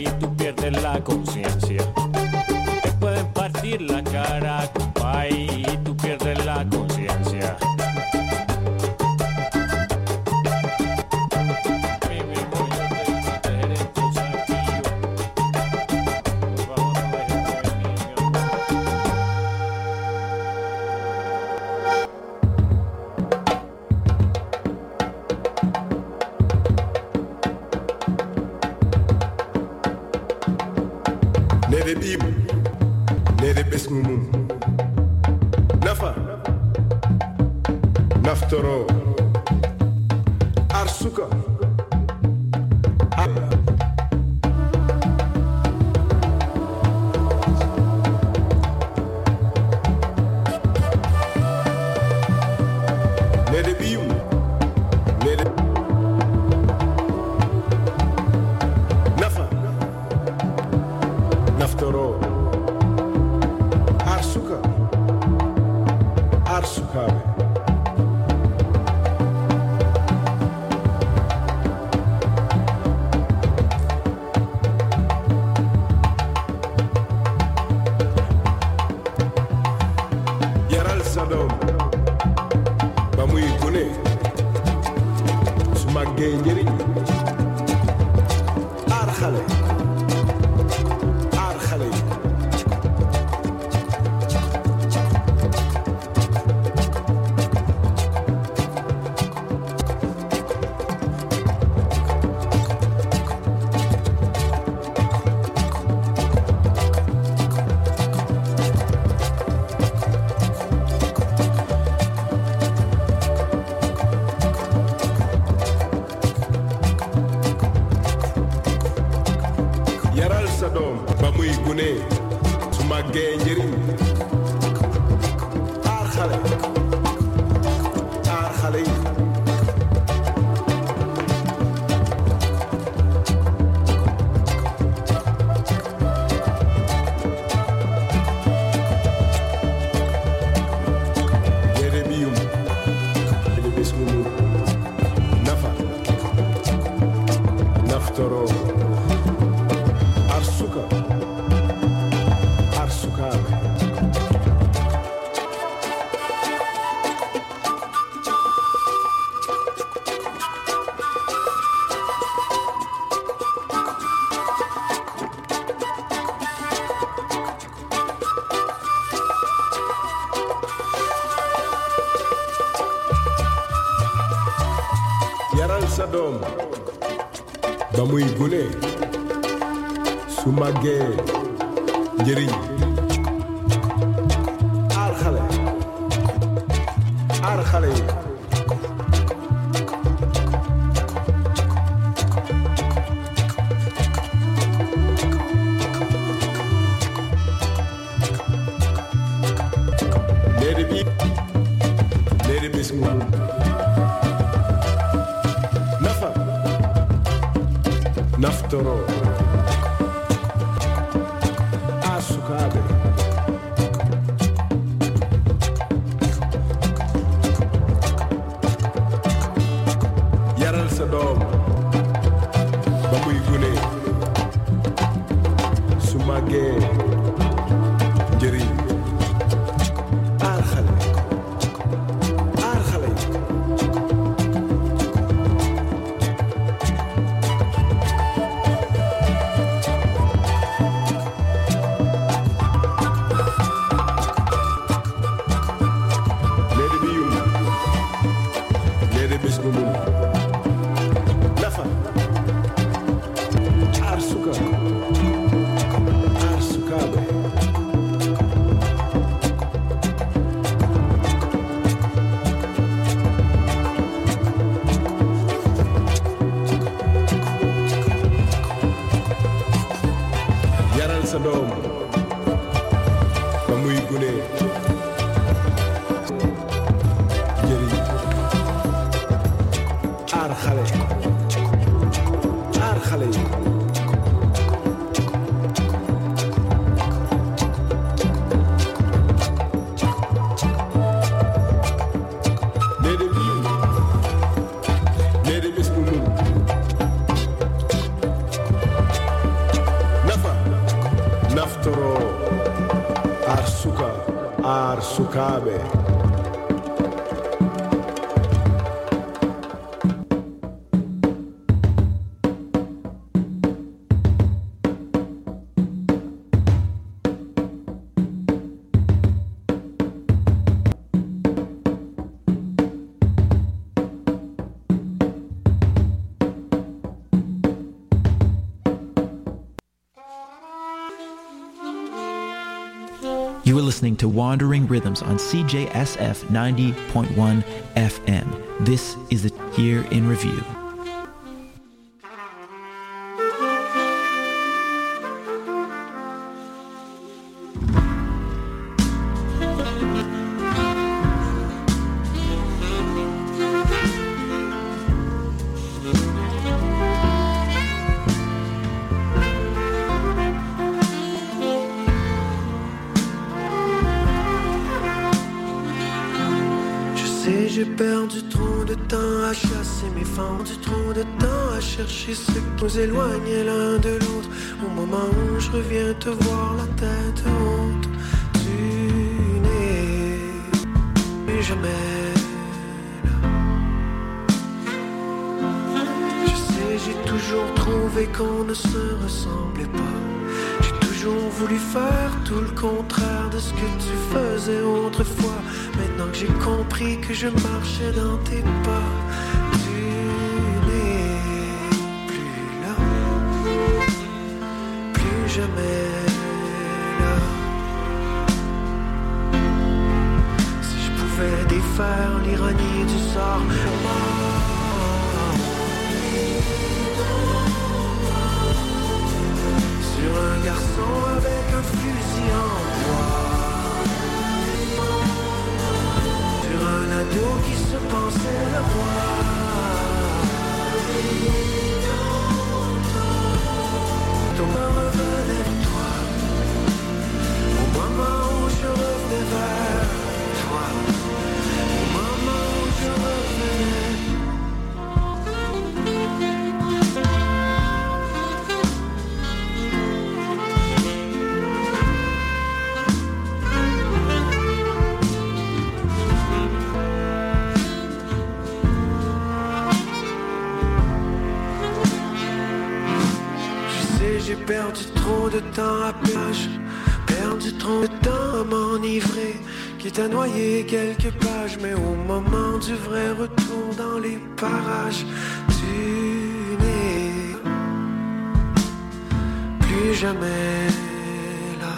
y tú pierdes la conciencia. Te pueden partir la cara, compay, y tú pierdes la conciencia. Nede bib, nede besmumum. Nafa, naftoro, arsuka, nede bib, nede nafa, naftoro, arsuka, arsukabe. Yaral sadom, ba muy gune, su màggee njëriñ, aar xale yi. Yaral sa doom ba muy gune su màggee njëriñ, aar xale yi. Nede biyum, nede besmumum. Nafa, naftoro, arsuka, arsukabe. Yaral sa doom ba muy gune su màggee njëriñ, aar xale yi. Nede bi, nede besmumum. Nafa, naftoro, arsukabe. Yaral sa doom ba muy gune su màggee njëriñ, aar xale yi. Nede biyum, nede besmumum. Nafa, arsuka, arsukabe. Yaral sa doom ba muy gune njëriñ, aar xale yi. Nede biyum, nede besmumum. Sukabe. You are listening to Wandering Rhythms on CJSF 90.1 FM. This is the Year in Review. J'ai perdu trop de temps à chasser mes fentes, trop de temps à chercher ce qui nous éloignait l'un de l'autre. Au moment où je reviens te voir la tête haute, tu n'es jamais là. Je sais, j'ai toujours trouvé qu'on ne se ressemblait pas. J'ai toujours voulu faire tout le contraire de ce que tu faisais autrefois. Maintenant que j'ai compris que je marchais dans tes pas, tu n'es plus là, plus jamais là. Si je pouvais défaire l'ironie du sort, sur un garçon avec un fusil en bois, un ado qui se pensait le roi. Ton me revenait de toi, au moment où je revenais vers toi, au moment où je revenais. J'ai perdu trop de temps à plage, perdu trop de temps à m'enivrer, quitte à noyer quelques pages, mais au moment du vrai retour dans les parages, tu n'es plus jamais là.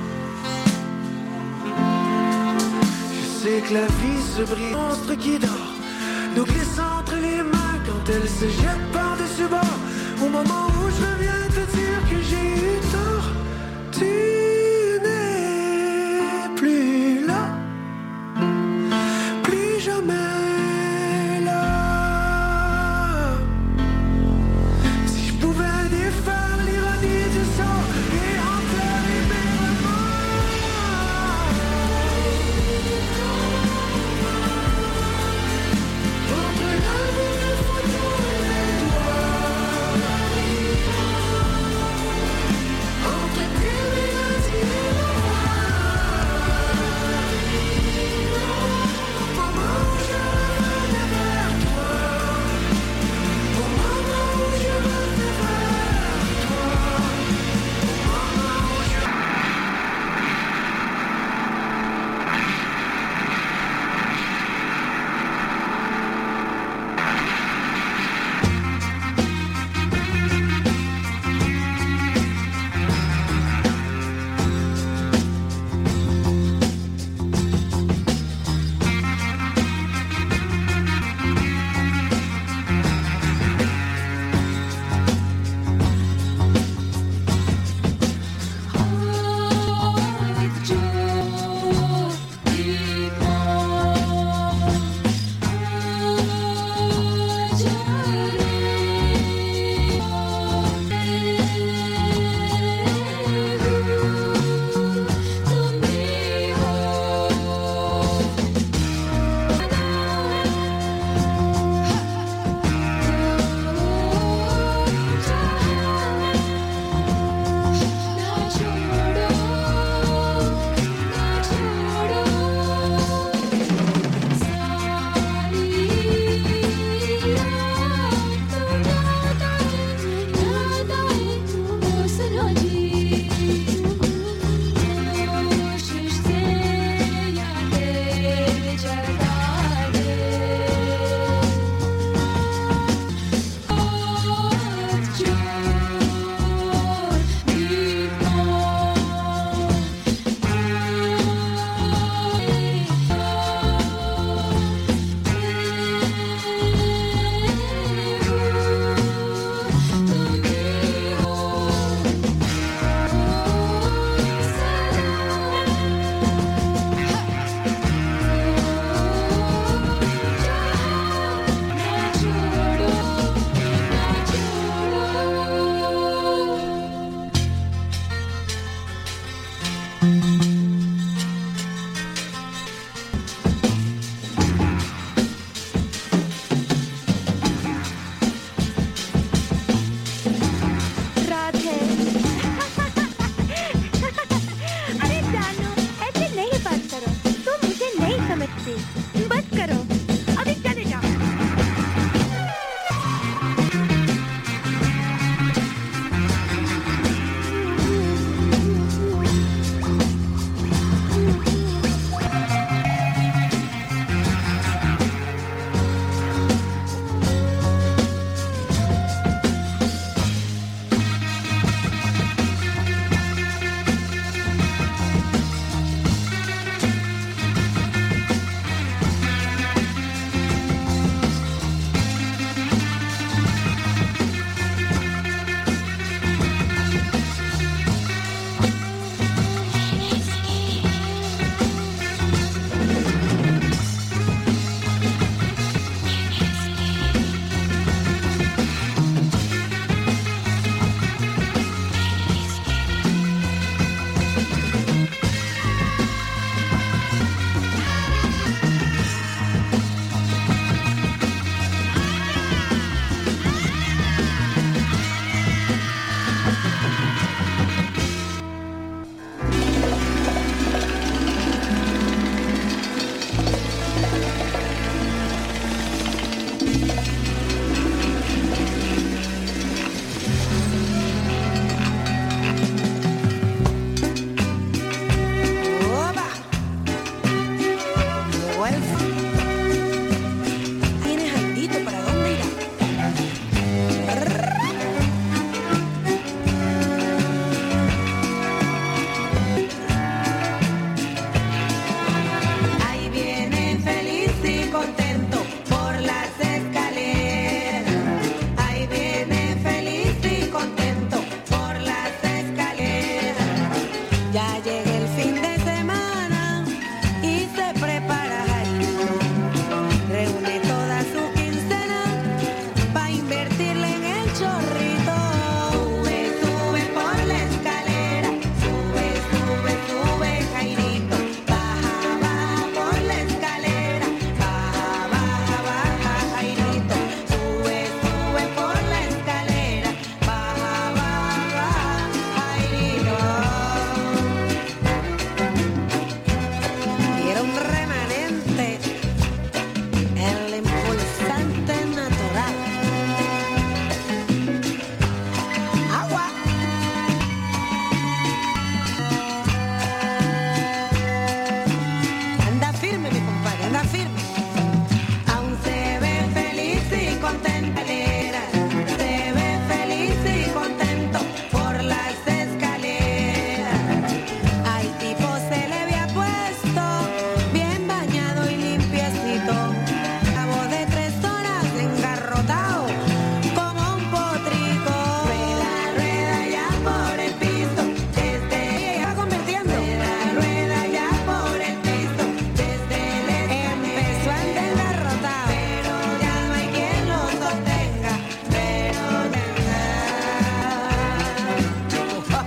Je sais que la vie se brise, monstre qui dort, nous glisse entre les mains quand elle se jette par-dessus bord. Au moment où je viens te dire que j'ai eu tort, tu n'es plus là, plus jamais là. Si je pouvais défaire l'ironie du sort et enterrer mes remords, entre l'amour, le photo et les doigts,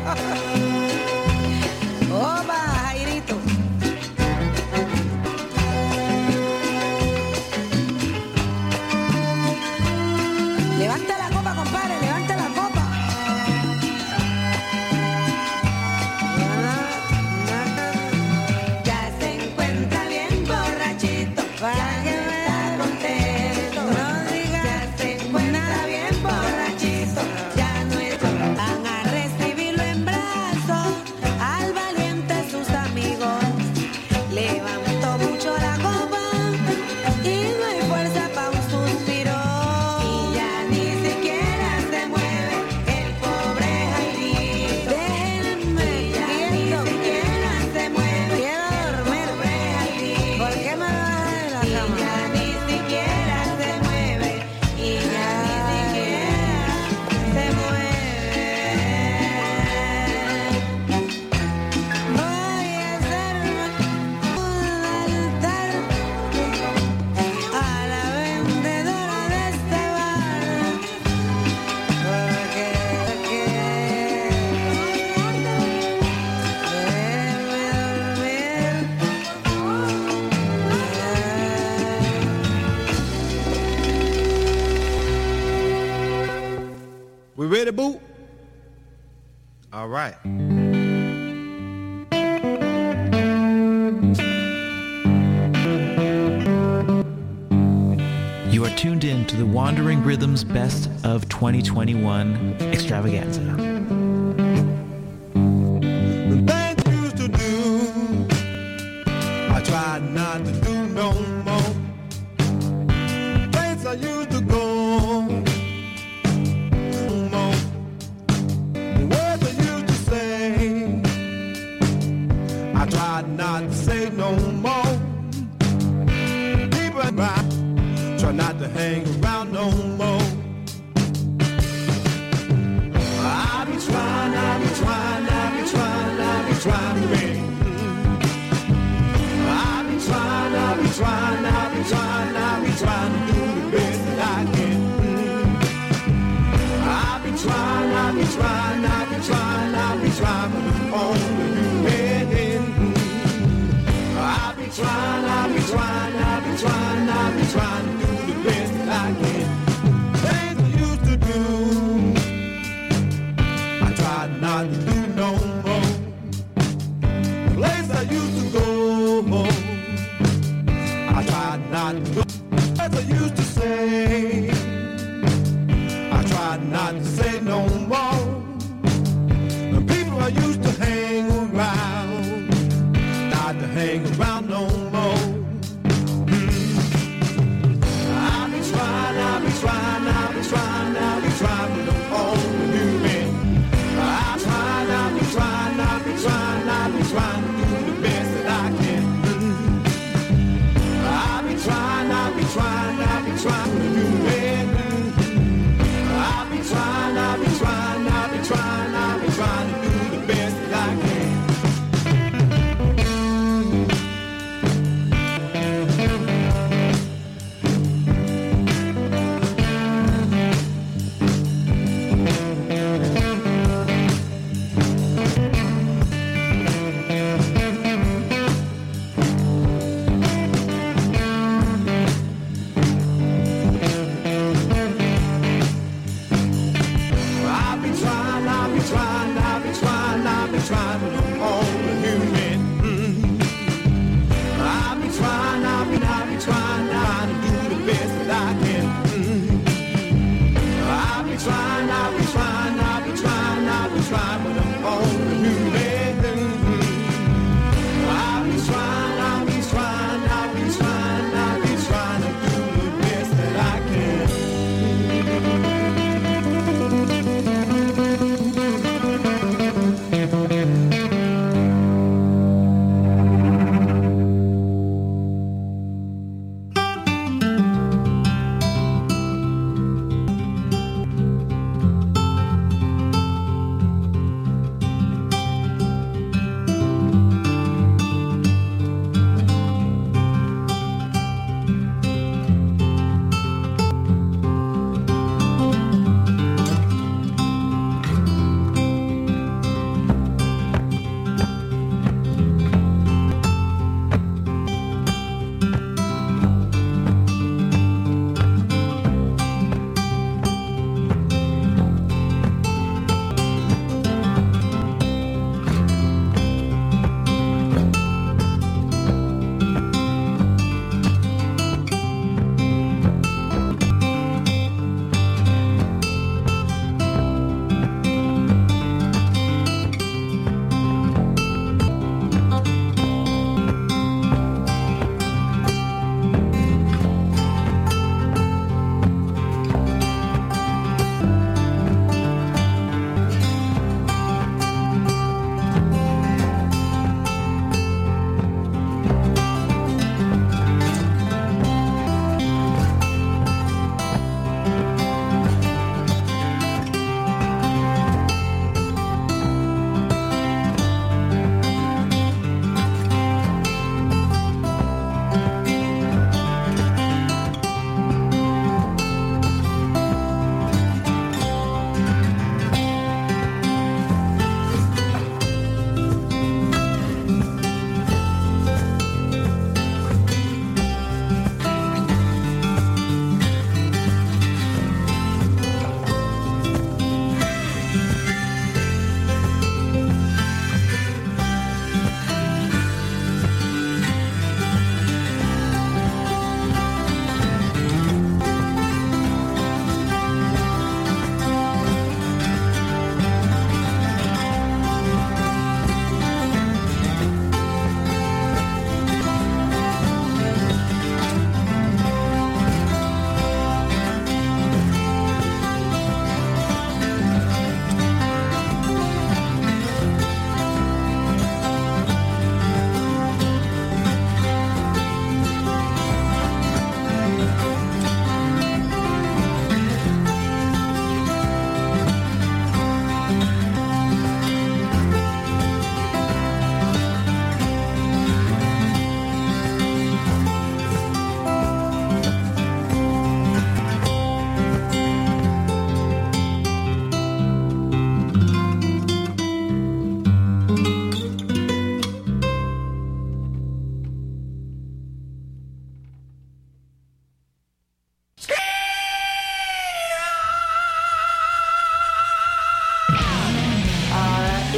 Opa, Jairito. Levanta la copa, compadre, levanta la copa. Ya se encuentra bien borrachito, para que está contento. No diga, ya se encuentra bien borrachito, ya no es. Van a recibirlo en brazos, al valiente sus amigos. Levantó mucho la copa y no hay fuerza para un suspiro. Y ya ni siquiera se mueve el pobre Jairito. Déjenme, ya ni siquiera se mueve. Quiero dormir, pobre Jairito. ¿Por qué me bajas de la cama? Y ya ni siquiera se mueve. Y ya ni siquiera se mueve. Voy a hacerme un altar a la vendedora de este bar, porque We ready, boo? All right. You are tuned in to the Wandering Rhythms Best of 2021 extravaganza. The things you used to do, I try not to do no more. Place I used to go, no more. The words I used to say, I try not to say no more. People around, try not to hang around no more. I be trying to be. I be trying to do the best that I can. I be trying, but it's only human. I be trying to do the best that I can. Things I used to do, I try not to do no more. The place I used to go, I try not to go. As I used to say, I try not to say no more. The people I used to hang around, not to hang around no more. I be trying, but I'm only human. I be trying to do the best that I can. I be trying to be human. I be trying to do the best that I can.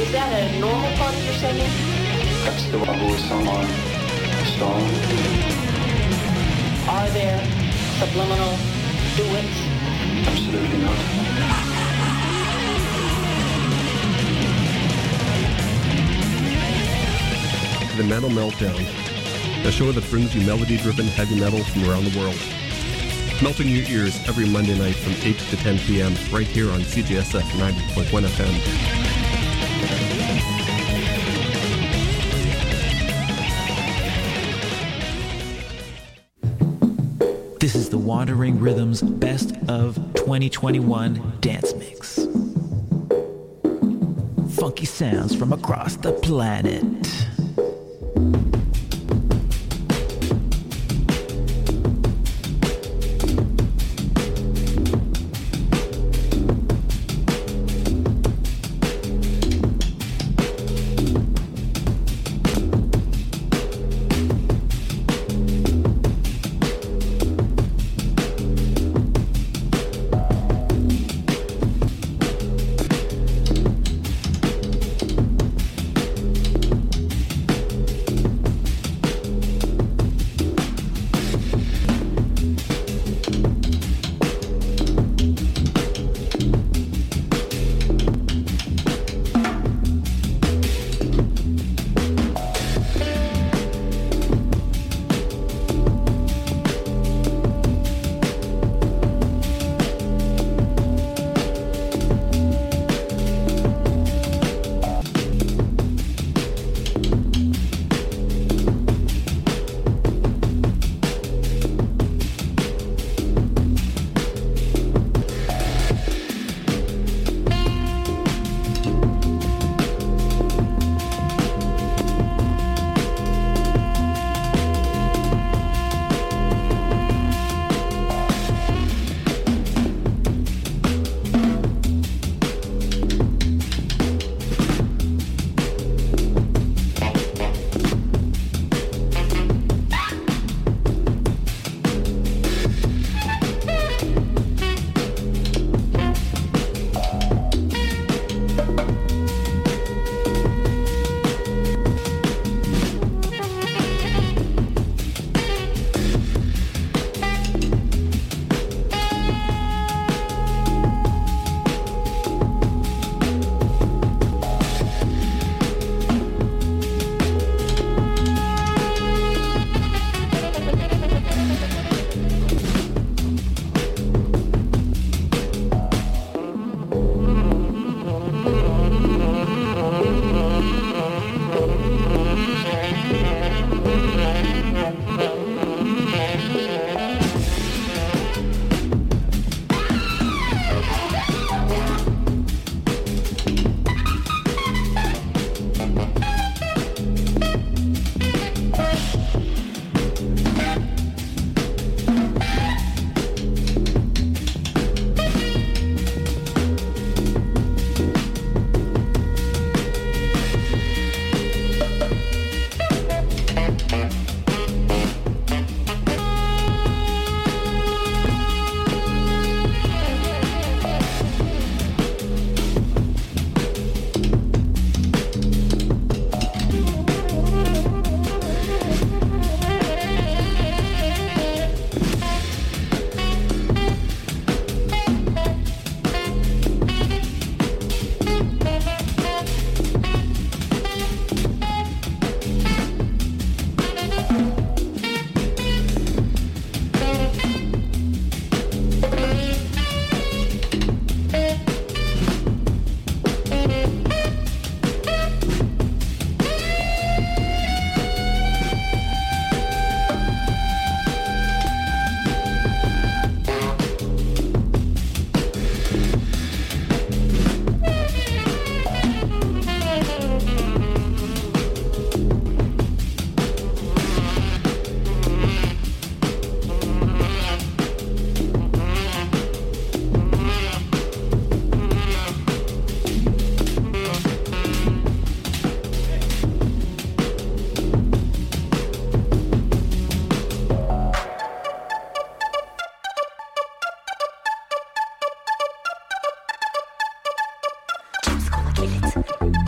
Is that a normal part of your singing? That's the Wahoo song on Stone. Are there subliminal duets? Absolutely not. The Metal Meltdown, a show that brings you melody-driven heavy metal from around the world. Melting your ears every Monday night from 8 to 10 p.m. right here on CJSF 90.1 FM. This is the Wandering Rhythms Best of 2021 Dance Mix. Funky sounds from across the planet. Kill it.